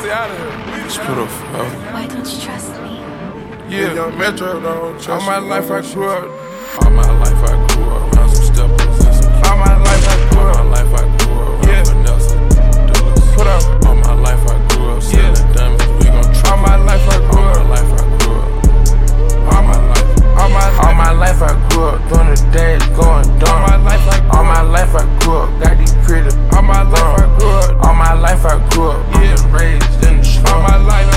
out of here. Just put up. Why don't you trust me? Yeah, Young Metro, don't trust all my me. life I grew up. All my life I grew up around some steppers and some All my life I grew All up. my life I grew up around Yeah. Vanessa, Dulles. Put up. All my life I grew up selling Yeah. diamonds. We gon' All triple. my life I grew All up. my life I grew up. All my life. All my life I grew up doing the dash, going dumb. All my life I grew up. All my life I grew up, got these pretty. All my life I grew up. All my life I grew up. Yeah. I'm raised in the slum. All my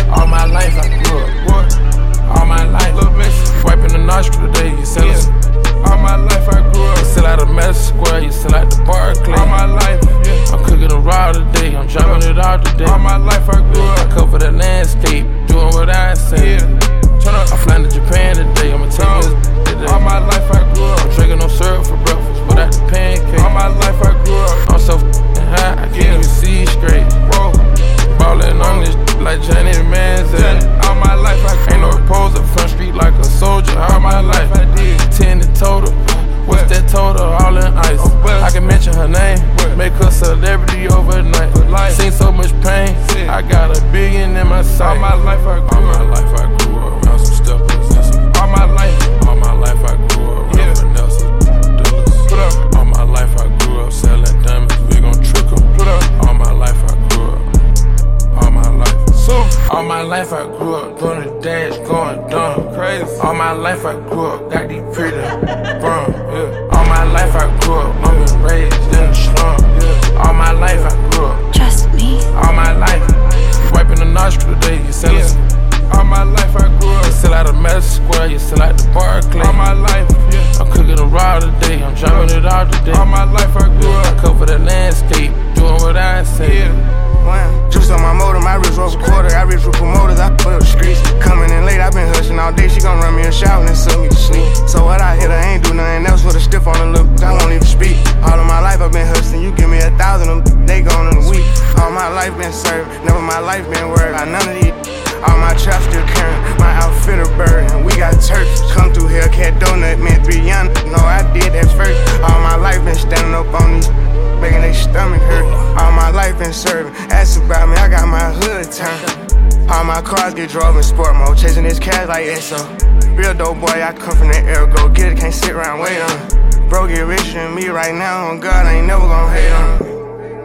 life I grew up. What? All my life. Little bitch. Wiping the nostril today, you sell it. All my life I grew up. You sell out of Madison Square, you sell out the Barclay. All my life, yeah. I'm cooking a raw today, I'm driving it out today. All my life I grew up. I cover the landscape, doing what I say. Turn up. I'm flying to Japan today, I'ma take this today. All my life I grew up. I'm drinking no syrup for breakfast, without the pancake. All my life I grew up. I'm so high, I can't even see straight. Whoa. Ballin' on this like Johnny Manziel. All my life I ain't no reposer, front street like a soldier. All my life I did 10 in total. What's that total? All in ice. I can mention her name, make her celebrity overnight. Seen so much pain, I got $1 billion in my sight. All my life I grew up. All my life I grew up around some steppers and some. All my life. All my life I grew up around Vanessa, Dulles. Put up. All my life I grew up selling diamonds. We gon' trick 'em. Put up. All my life I grew up. All my life. All my life I grew up doing the dash, going dumb. Crazy. All my life I grew up, got these pretty brum. Yeah. All my life I grew up, I'm been raised in the slum. Yeah. All my life I grew up. Trust me. All my life. You wiping the nostril today, you sell it. All my life I grew up. You sell out of Madison Square, you sell out the Barclay. All my life, yeah. I'm cooking a raw today, I'm driving it out today. All my life I grew up. I cover the landscape, doing what I say. Yeah. Juice on my motor, my wrist rolls a quarter. I reach with promoters, I put up the streets. Coming in late, I been hustling all day. She gon' run me a shower and send me to sleep. So what I hit her, ain't do nothing else with a stiff on the lip. I won't even speak. All of my life I've been hustling. You give me 1,000, them they gone in a week. All my life been served, never my life been worried about none of these. All my traps still carrying, my outfit a bird. And we got Turks, come through here, cat donut, man, 3 young. No, I did that first. All my life been standing up on these, making they stomach hurt. All my life been serving, ask about me, I got my hood turned. All my cars get drove in sport mode, chasing this cash like ESO. Real dope boy, I come from the air, go get it, can't sit around, wait on it. Bro, get richer than me right now, on God, I ain't never gon' hate on it.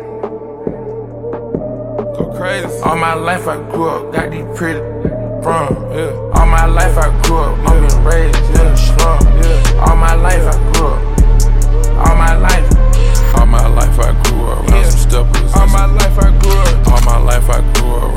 Go crazy. All my life I grew up, got these pretty brum. Yeah. All my life I grew up, I'm been raised in the slum. Yeah. All my life I grew up. All my life. All my life I grew up around some steppers. All my life I grew up. All my life I grew up